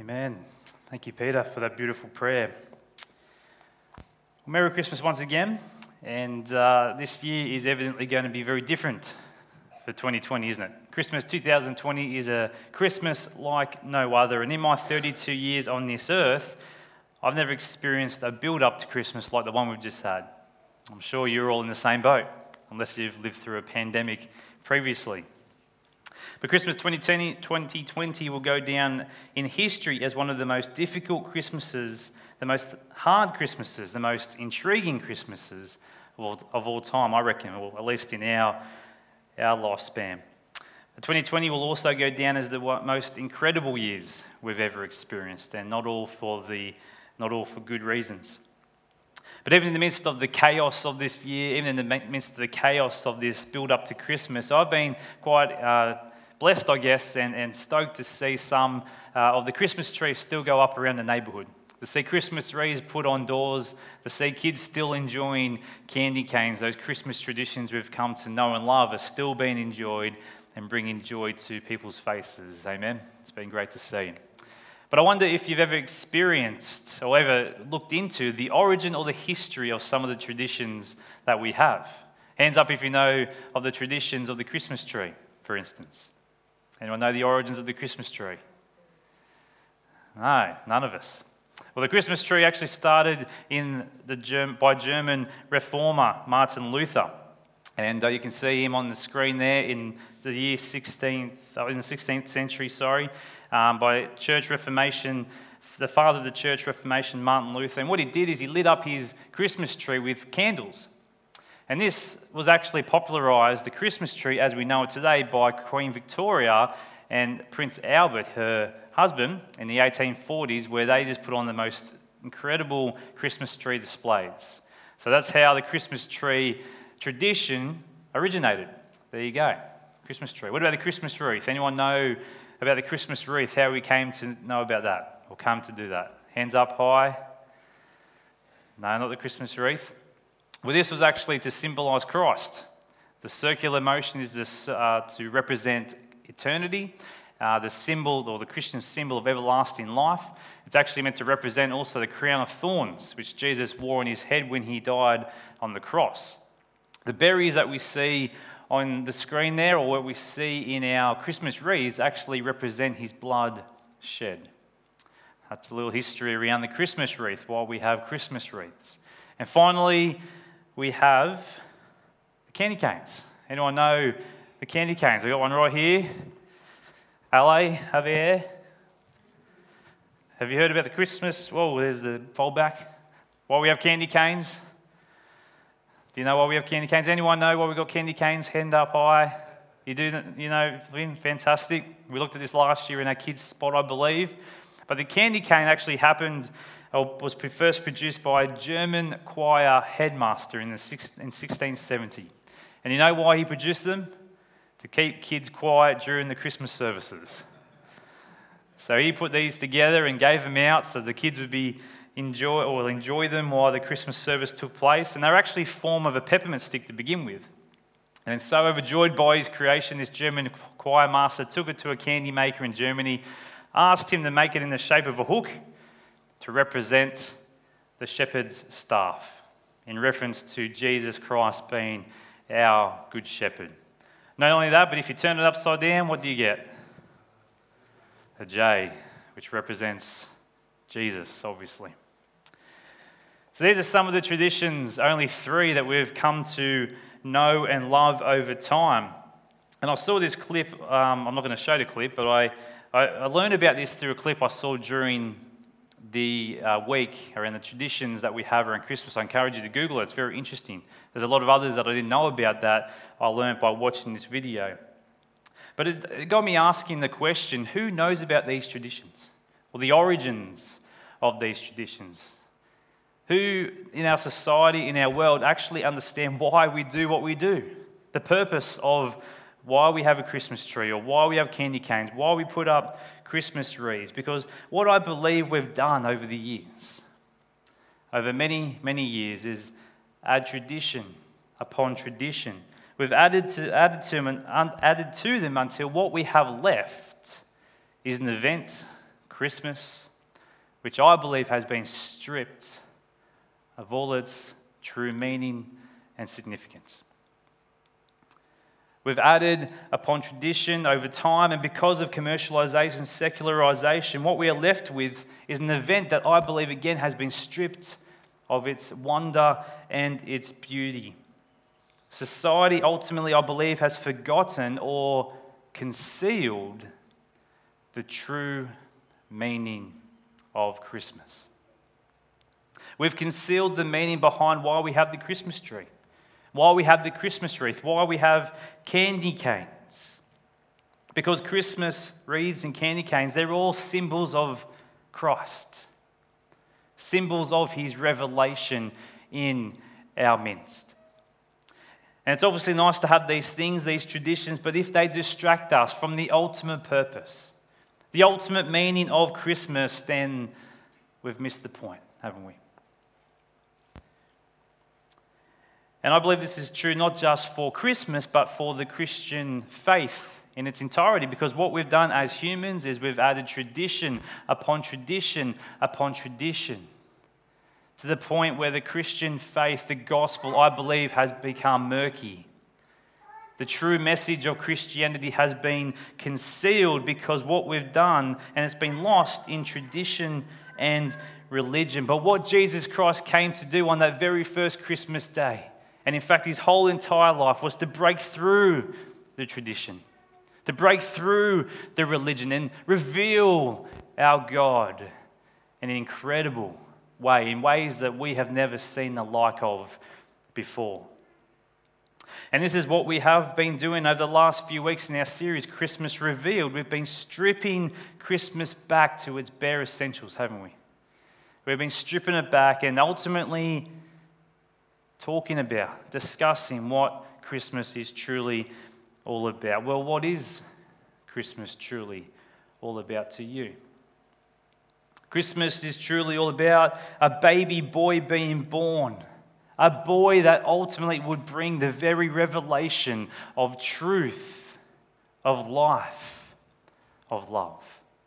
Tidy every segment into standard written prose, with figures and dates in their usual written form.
Amen. Thank you, Peter, for that beautiful prayer. Well, Merry Christmas once again. And this year is evidently going to be very different for 2020, isn't it? Christmas 2020 is a Christmas like no other. And in my 32 years on this earth, I've never experienced a build-up to Christmas like the one we've just had. I'm sure you're all in the same boat, unless you've lived through a pandemic previously. But Christmas 2020 will go down in history as one of the most difficult Christmases, the most hard Christmases, the most intriguing Christmases of all time, I reckon, or at least in our lifespan. 2020 will also go down as the most incredible years we've ever experienced, and not all for good reasons. But even in the midst of the chaos of this year, even in the midst of the chaos of this build-up to Christmas, I've been quite blessed, I guess, and stoked to see some of the Christmas trees still go up around the neighbourhood. To see Christmas trees put on doors, to see kids still enjoying candy canes, those Christmas traditions we've come to know and love are still being enjoyed and bringing joy to people's faces. Amen? It's been great to see. But I wonder if you've ever experienced or ever looked into the origin or the history of some of the traditions that we have. Hands up if you know of the traditions of the Christmas tree, for instance. Anyone know the origins of the Christmas tree? No, none of us. Well, the Christmas tree actually started by German reformer Martin Luther. And you can see him on the screen there in the year 16th century, by Church Reformation, the father of the Church Reformation, Martin Luther. And what he did is he lit up his Christmas tree with candles. And this was actually popularised, the Christmas tree as we know it today, by Queen Victoria and Prince Albert, her husband, in the 1840s, where they just put on the most incredible Christmas tree displays. So that's how the Christmas tree tradition originated. There you go, Christmas tree. What about the Christmas wreath? Anyone know about the Christmas wreath, how we came to know about that, or come to do that? Hands up high. No, not the Christmas wreath. Well, this was actually to symbolise Christ. The circular motion is to represent eternity, the symbol or the Christian symbol of everlasting life. It's actually meant to represent also the crown of thorns, which Jesus wore on his head when he died on the cross. The berries that we see on the screen there, or what we see in our Christmas wreaths, actually represent his blood shed. That's a little history around the Christmas wreath, why we have Christmas wreaths. And finally, we have the candy canes. Anyone know the candy canes? I've got one right here. LA, Javier. Have you heard about the Christmas? Whoa, there's the fold back. Why we have candy canes? Do you know why we have candy canes? Anyone know why we got candy canes? Hand up high. You do, Lynn? Fantastic. We looked at this last year in our kids' spot, I believe. But the candy cane actually was first produced by a German choir headmaster in 1670. And you know why he produced them? To keep kids quiet during the Christmas services. So he put these together and gave them out so the kids would enjoy them while the Christmas service took place. And they're actually a form of a peppermint stick to begin with. And so overjoyed by his creation, this German choir master took it to a candy maker in Germany, asked him to make it in the shape of a hook to represent the shepherd's staff, in reference to Jesus Christ being our good shepherd. Not only that, but if you turn it upside down, what do you get? A J, which represents Jesus, obviously. So these are some of the traditions, only 3 that we've come to know and love over time. And I saw this clip, I'm not going to show the clip, but I learned about this through a clip I saw during the week around the traditions that we have around Christmas. I encourage you to Google it. It's very interesting. There's a lot of others that I didn't know about that I learned by watching this video. But it got me asking the question, who knows about these traditions? Or the origins of these traditions? Who in our society, in our world, actually understand why we do what we do? The purpose of why we have a Christmas tree, or why we have candy canes, why we put up Christmas wreaths. Because what I believe we've done over the years, over many, many years, is add tradition upon tradition. We've added to them until what we have left is an event Christmas, which I believe has been stripped of all its true meaning and significance. We've added upon tradition over time, and because of commercialisation, secularisation, what we are left with is an event that I believe again has been stripped of its wonder and its beauty. Society ultimately, I believe, has forgotten or concealed the true meaning of Christmas. We've concealed the meaning behind why we have the Christmas tree, why we have the Christmas wreath, why we have candy canes. Because Christmas wreaths and candy canes, they're all symbols of Christ, symbols of his revelation in our midst. And it's obviously nice to have these things, these traditions, but if they distract us from the ultimate purpose, the ultimate meaning of Christmas, then we've missed the point, haven't we? And I believe this is true not just for Christmas, but for the Christian faith in its entirety, because what we've done as humans is we've added tradition upon tradition upon tradition, to the point where the Christian faith, the gospel, I believe, has become murky. The true message of Christianity has been concealed because what we've done, and it's been lost in tradition and religion. But what Jesus Christ came to do on that very first Christmas day, and in fact his whole entire life, was to break through the tradition, to break through the religion and reveal our God in an incredible way, in ways that we have never seen the like of before. And this is what we have been doing over the last few weeks in our series, Christmas Revealed. We've been stripping Christmas back to its bare essentials, haven't we? We've been stripping it back and ultimately talking about, discussing what Christmas is truly all about. Well, what is Christmas truly all about to you? Christmas is truly all about a baby boy being born, a boy that ultimately would bring the very revelation of truth, of life, of love.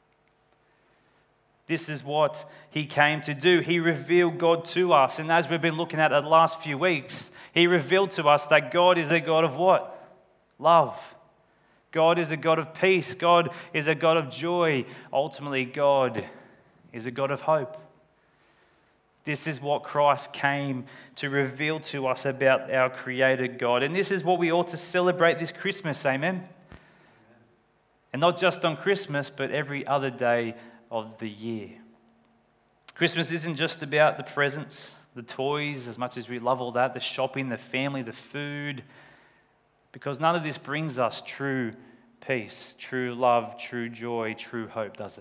This is what he came to do. He revealed God to us. And as we've been looking at the last few weeks, he revealed to us that God is a God of what? Love. God is a God of peace. God is a God of joy. Ultimately, God is a God of hope. This is what Christ came to reveal to us about our Creator God. And this is what we ought to celebrate this Christmas, amen? And not just on Christmas, but every other day of the year. Christmas isn't just about the presents, the toys, as much as we love all that, the shopping, the family, the food, because none of this brings us true peace, true love, true joy, true hope, does it?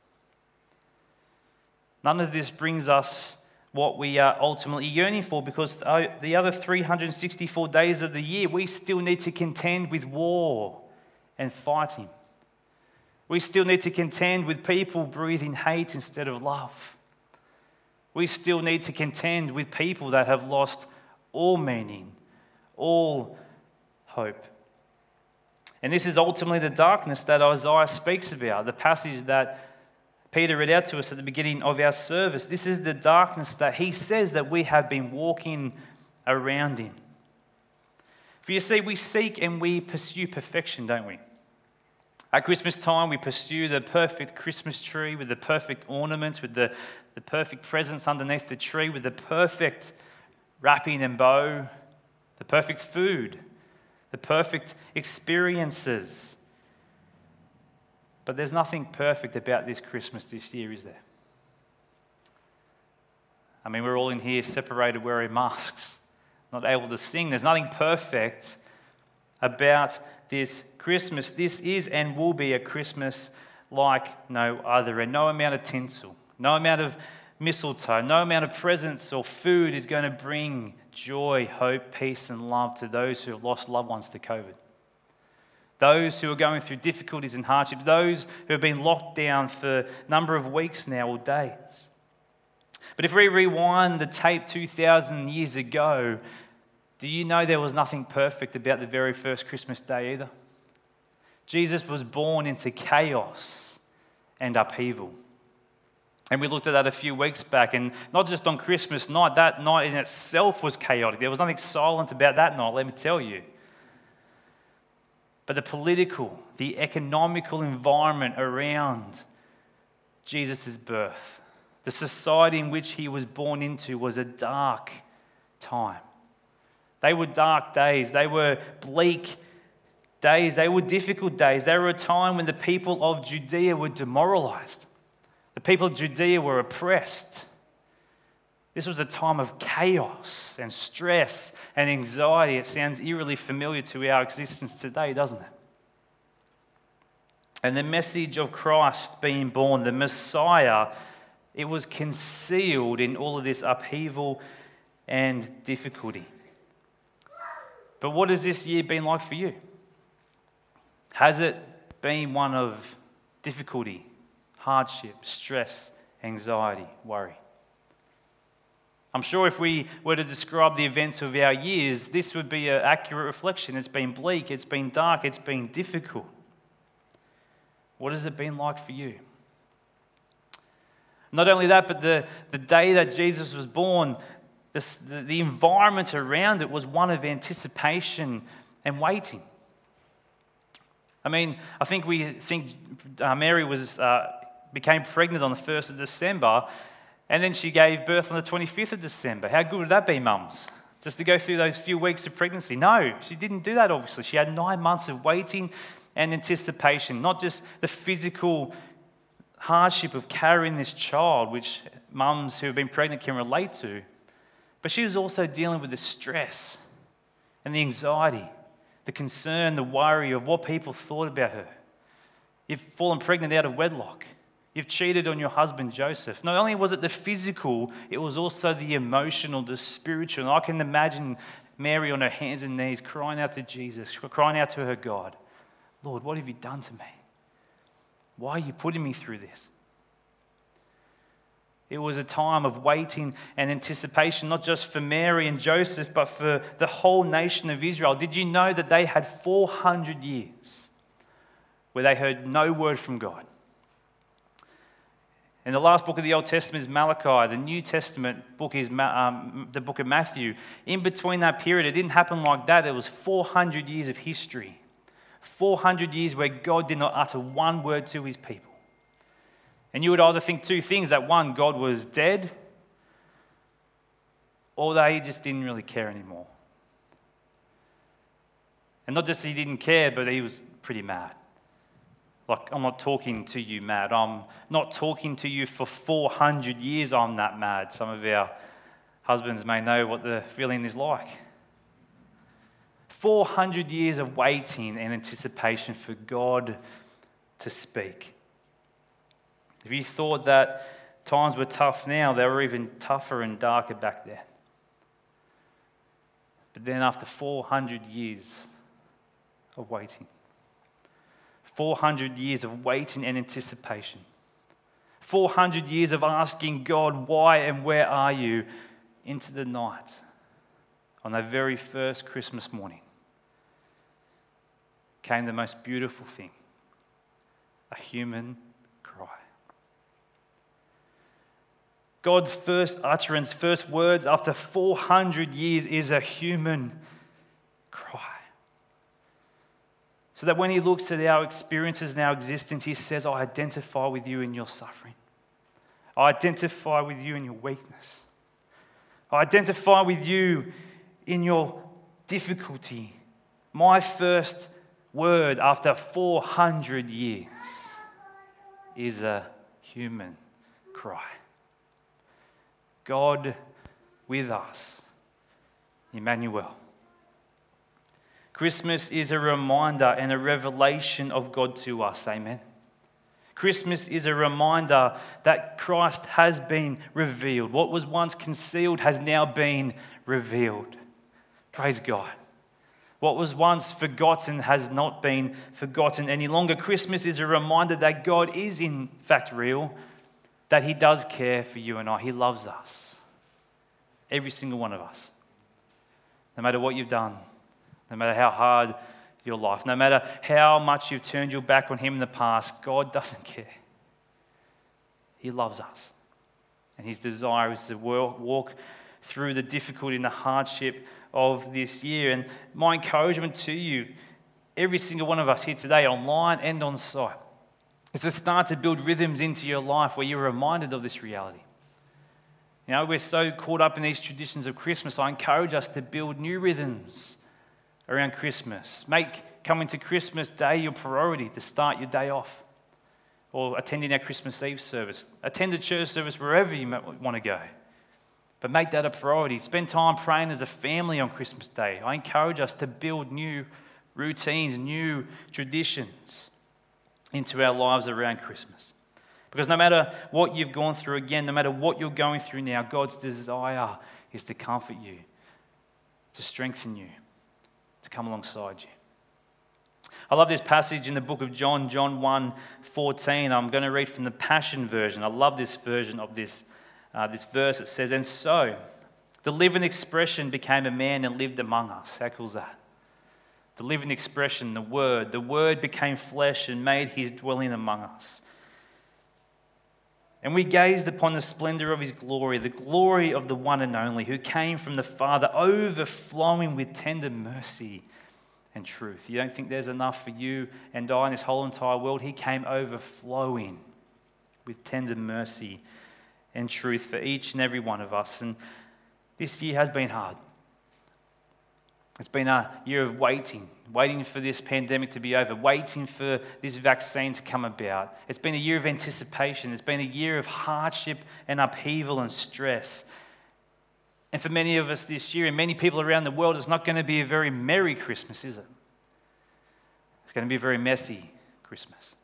None of this brings us what we are ultimately yearning for, because the other 364 days of the year, we still need to contend with war and fighting. We still need to contend with people breathing hate instead of love. We still need to contend with people that have lost all meaning, all hope. And this is ultimately the darkness that Isaiah speaks about, the passage that Peter read out to us at the beginning of our service. This is the darkness that he says that we have been walking around in. For you see, we seek and we pursue perfection, don't we? At Christmas time, we pursue the perfect Christmas tree with the perfect ornaments, with the perfect presents underneath the tree, with the perfect wrapping and bow, the perfect food, the perfect experiences. But there's nothing perfect about this Christmas this year, is there? I mean, we're all in here separated wearing masks, not able to sing. There's nothing perfect about this Christmas. This is and will be a Christmas like no other. And no amount of tinsel, no amount of mistletoe, no amount of presents or food is going to bring joy, hope, peace, and love to those who have lost loved ones to COVID. Those who are going through difficulties and hardships, those who have been locked down for a number of weeks now or days. But if we rewind the tape 2,000 years ago, do you know there was nothing perfect about the very first Christmas day either? Jesus was born into chaos and upheaval. And we looked at that a few weeks back, and not just on Christmas night, that night in itself was chaotic. There was nothing silent about that night, let me tell you. But the political, the economical environment around Jesus' birth, the society in which he was born into, was a dark time. They were dark days. They were bleak days. They were difficult days. They were a time when the people of Judea were demoralized. The people of Judea were oppressed. This was a time of chaos and stress and anxiety. It sounds eerily familiar to our existence today, doesn't it? And the message of Christ being born, the Messiah, it was concealed in all of this upheaval and difficulty. But what has this year been like for you? Has it been one of difficulty, hardship, stress, anxiety, worry? I'm sure if we were to describe the events of our years, this would be an accurate reflection. It's been bleak, it's been dark, it's been difficult. What has it been like for you? Not only that, but the day that Jesus was born, the environment around it was one of anticipation and waiting. I mean, I think Mary became pregnant on the 1st of December, and then she gave birth on the 25th of December. How good would that be, mums? Just to go through those few weeks of pregnancy? No, she didn't do that, obviously. She had 9 months of waiting and anticipation, not just the physical hardship of carrying this child, which mums who have been pregnant can relate to, but she was also dealing with the stress and the anxiety, the concern, the worry of what people thought about her. You've fallen pregnant out of wedlock. You've cheated on your husband, Joseph. Not only was it the physical, it was also the emotional, the spiritual. And I can imagine Mary on her hands and knees crying out to Jesus, crying out to her God, Lord, what have you done to me? Why are you putting me through this? It was a time of waiting and anticipation, not just for Mary and Joseph, but for the whole nation of Israel. Did you know that they had 400 years where they heard no word from God? And the last book of the Old Testament is Malachi. The New Testament book is the book of Matthew. In between that period, it didn't happen like that. It was 400 years of history. 400 years where God did not utter one word to his people. And you would either think two things, that one, God was dead, or that he just didn't really care anymore. And not just he didn't care, but he was pretty mad. Like, I'm not talking to you mad. I'm not talking to you for 400 years, I'm that mad. Some of our husbands may know what the feeling is like. 400 years of waiting and anticipation for God to speak. If you thought that times were tough now, they were even tougher and darker back then. But then after 400 years of waiting, 400 years of waiting and anticipation, 400 years of asking God, why and where are you, into the night, on that very first Christmas morning, came the most beautiful thing, a human cry. God's first utterance, first words after 400 years is a human cry. So that when he looks at our experiences and our existence, he says, I identify with you in your suffering. I identify with you in your weakness. I identify with you in your difficulty. My first word after 400 years is a human cry. God with us, Emmanuel. Christmas is a reminder and a revelation of God to us, amen. Christmas is a reminder that Christ has been revealed. What was once concealed has now been revealed. Praise God. What was once forgotten has not been forgotten any longer. Christmas is a reminder that God is in fact real, that he does care for you and I. He loves us. Every single one of us. No matter what you've done, no matter how hard your life, no matter how much you've turned your back on him in the past, God doesn't care. He loves us. And his desire is to walk through the difficulty and the hardship of this year. And my encouragement to you, every single one of us here today, online and on site, is to start to build rhythms into your life where you're reminded of this reality. You know, we're so caught up in these traditions of Christmas. I encourage us to build new rhythms around Christmas. Make coming to Christmas Day your priority to start your day off. Or attending our Christmas Eve service. Attend a church service wherever you want to go. But make that a priority. Spend time praying as a family on Christmas Day. I encourage us to build new routines, new traditions into our lives around Christmas. Because no matter what you've gone through again, no matter what you're going through now, God's desire is to comfort you, to strengthen you, to come alongside you. I love this passage in the book of John 1:14. I'm going to read from the Passion Version. I love this version of this verse. It says, "And so, the living expression became a man and lived among us." How cool is that? The living expression, the Word became flesh and made his dwelling among us. And we gazed upon the splendor of his glory, the glory of the one and only, who came from the Father, overflowing with tender mercy and truth. You don't think there's enough for you and I in this whole entire world? He came overflowing with tender mercy and truth for each and every one of us. And this year has been hard. It's been a year of waiting for this pandemic to be over, waiting for this vaccine to come about. It's been a year of anticipation. It's been a year of hardship and upheaval and stress. And for many of us this year, and many people around the world, it's not going to be a very merry Christmas, is it? It's going to be a very messy Christmas.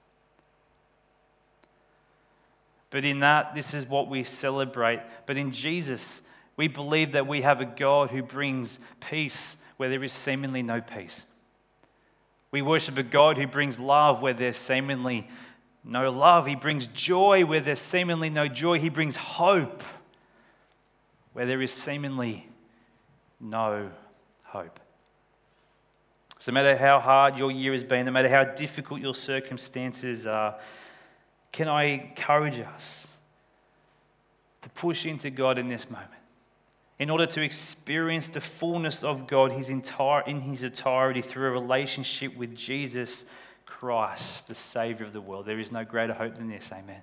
But in that, this is what we celebrate. But in Jesus, we believe that we have a God who brings peace where there is seemingly no peace. We worship a God who brings love where there's seemingly no love. He brings joy where there's seemingly no joy. He brings hope where there is seemingly no hope. So no matter how hard your year has been, no matter how difficult your circumstances are, can I encourage us to push into God in this moment in order to experience the fullness of God in his entirety through a relationship with Jesus Christ, the Savior of the world. There is no greater hope than this, amen.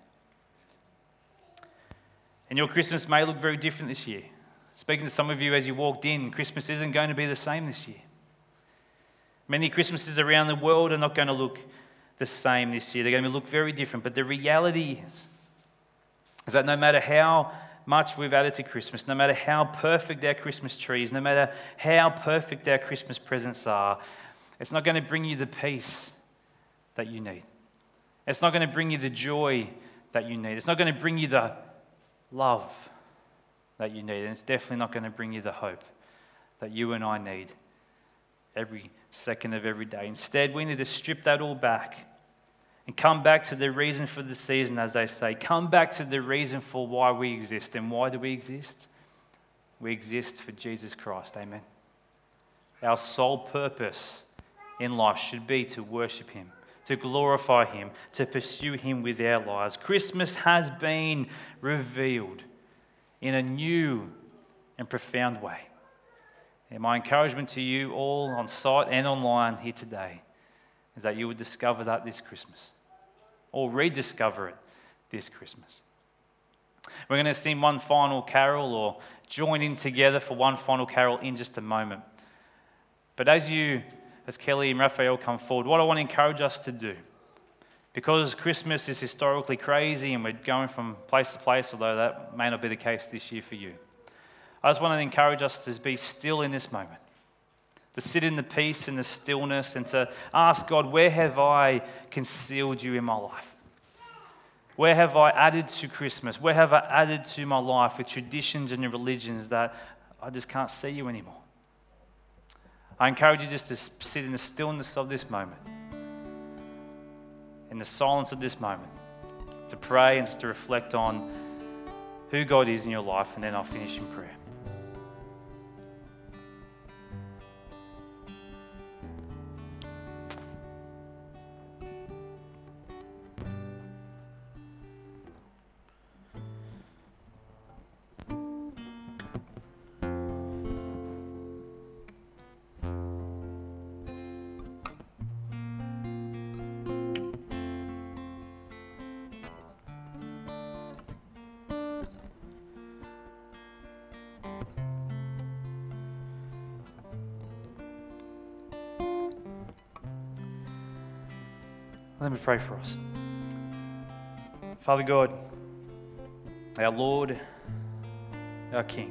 And your Christmas may look very different this year. Speaking to some of you as you walked in, Christmas isn't going to be the same this year. Many Christmases around the world are not going to look the same this year. They're going to look very different. But the reality is that no matter how much we've added to Christmas, no matter how perfect our Christmas trees, no matter how perfect our Christmas presents are, it's not going to bring you the peace that you need. It's not going to bring you the joy that you need. It's not going to bring you the love that you need. And it's definitely not going to bring you the hope that you and I need every second of every day. Instead, we need to strip that all back and come back to the reason for the season, as they say. Come back to the reason for why we exist. And why do we exist? We exist for Jesus Christ. Amen. Our sole purpose in life should be to worship him, to glorify him, to pursue him with our lives. Christmas has been revealed in a new and profound way. And my encouragement to you all on site and online here today is that you would discover that this Christmas, or rediscover it this Christmas. We're going to sing one final carol, or join in together for one final carol in just a moment. But as Kelly and Raphael come forward, what I want to encourage us to do, because Christmas is historically crazy and we're going from place to place, although that may not be the case this year for you, I just want to encourage us to be still in this moment, to sit in the peace and the stillness and to ask God, where have I concealed you in my life? Where have I added to Christmas? Where have I added to my life with traditions and religions that I just can't see you anymore? I encourage you just to sit in the stillness of this moment, in the silence of this moment, to pray and just to reflect on who God is in your life, and then I'll finish in prayer. Let me pray for us. Father God, our Lord, our King.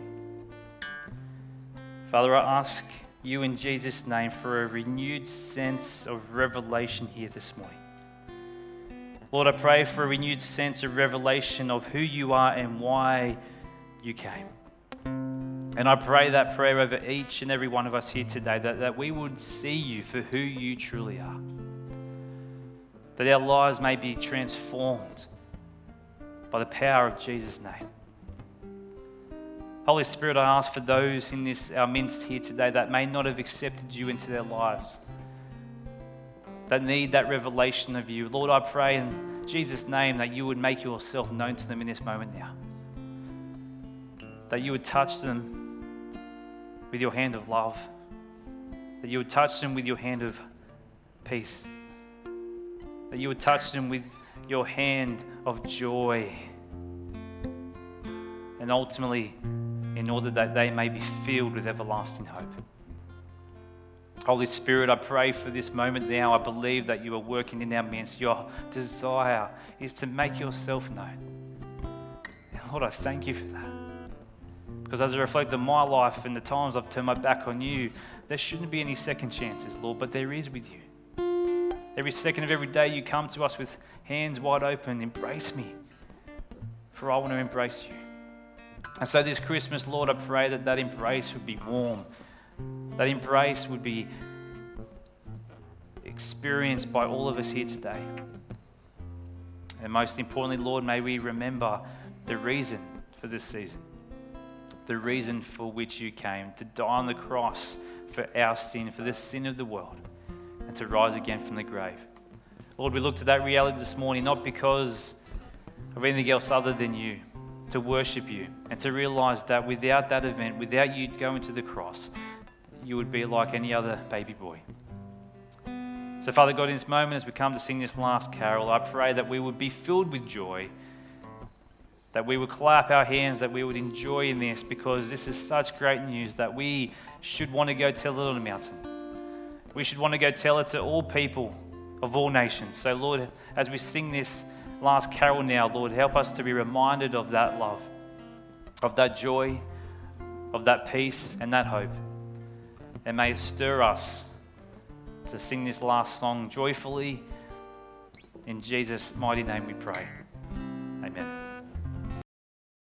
Father, I ask you in Jesus' name for a renewed sense of revelation here this morning. Lord, I pray for a renewed sense of revelation of who you are and why you came. And I pray that prayer over each and every one of us here today, that we would see you for who you truly are. That our lives may be transformed by the power of Jesus' name. Holy Spirit, I ask for those in our midst here today that may not have accepted you into their lives, that need that revelation of you. Lord, I pray in Jesus' name that you would make yourself known to them in this moment now. That you would touch them with your hand of love. That you would touch them with your hand of peace. That you would touch them with your hand of joy. And ultimately, in order that they may be filled with everlasting hope. Holy Spirit, I pray for this moment now. I believe that you are working in our midst. Your desire is to make yourself known. And Lord, I thank you for that. Because as I reflect on my life and the times I've turned my back on you, there shouldn't be any second chances, Lord, but there is with you. Every second of every day you come to us with hands wide open. Embrace me, for I want to embrace you. And so this Christmas, Lord, I pray that that embrace would be warm. That embrace would be experienced by all of us here today. And most importantly, Lord, may we remember the reason for this season. The reason for which you came, to die on the cross for our sin, for the sin of the world, and to rise again from the grave. Lord, we look to that reality this morning, not because of anything else other than you, to worship you and to realize that without that event, without you going to the cross, you would be like any other baby boy. So Father God, in this moment as we come to sing this last carol, I pray that we would be filled with joy, that we would clap our hands, that we would enjoy in this, because this is such great news that we should want to go tell it on the mountain. We should want to go tell it to all people of all nations. So Lord, as we sing this last carol now, Lord, help us to be reminded of that love, of that joy, of that peace and that hope. And may it stir us to sing this last song joyfully. In Jesus' mighty name we pray.